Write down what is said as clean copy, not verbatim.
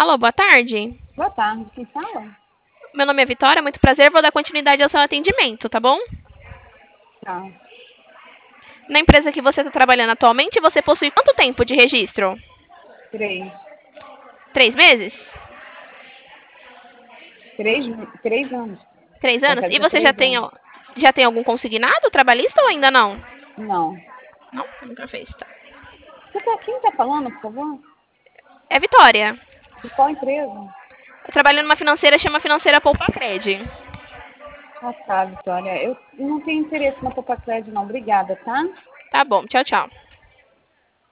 Alô, boa tarde. Boa tarde, quem fala? Meu nome é Vitória, muito prazer. Vou dar continuidade ao seu atendimento, tá bom? Tá, Na empresa que você está trabalhando atualmente, você possui quanto tempo de registro? 3. 3 meses? 3 anos. 3 anos? Vai E fazer você já 3 anos. já tem algum consignado trabalhista ou ainda não? Não. Não, nunca fez. Tá. Quem tá falando, por favor? É Vitória. De qual empresa? Eu trabalho numa financeira, chama Financeira Poupa Cred. Ah, tá, Vitória. Eu não tenho interesse na Poupa Crédito, não. Obrigada, tá? Tá bom, tchau, tchau.